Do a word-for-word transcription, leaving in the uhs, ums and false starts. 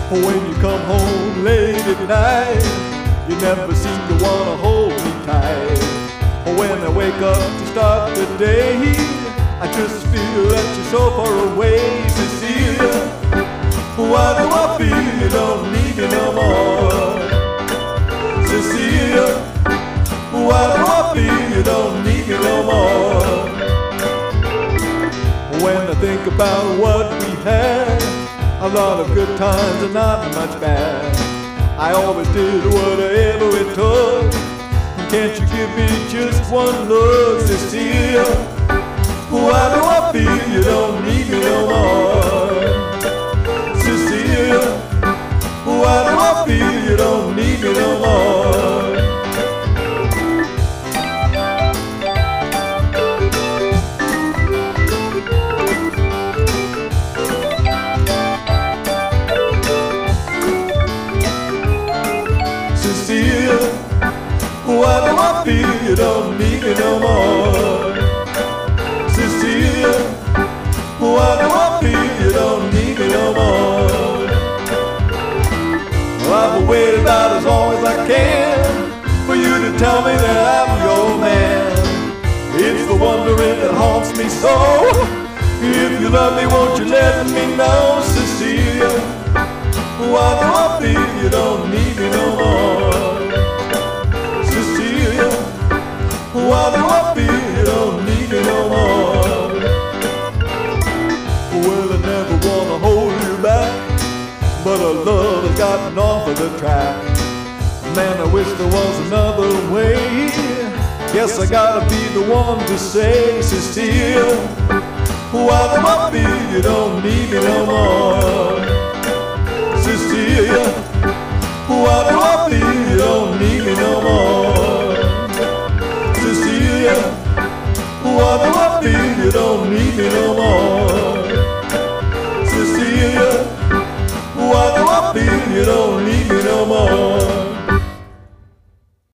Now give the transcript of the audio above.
When you come home late at night, you never seem to wanna hold me tight. When I wake up to start the day, I just feel that you're so far away. Cecilia, why do I feel you don't need me no more? Cecilia, why do I feel you don't need me no more? When I think about what we had, a lot of good times and not much bad. I always did whatever it took. Can't you give me just one look, Cecilia? Why do I feel you don't need me no more? Cecilia, why do I feel you don't need me no more? Cecilia, why do I feel you don't need me no more? Cecilia, why do I feel you don't need me no more? Well, I've waited about as long as I can for you to tell me that I'm your man. It's the wondering that haunts me so. If you love me, won't you let me know? Cecilia, why do I feel you don't need me no more? Cecilia, why do I feel you don't need me no more? Well, I never wanna hold you back, but our love has gotten off of the track. Man, I wish there was another way. Guess I gotta be the one to say, Cecilia, why do I feel you don't need me no more?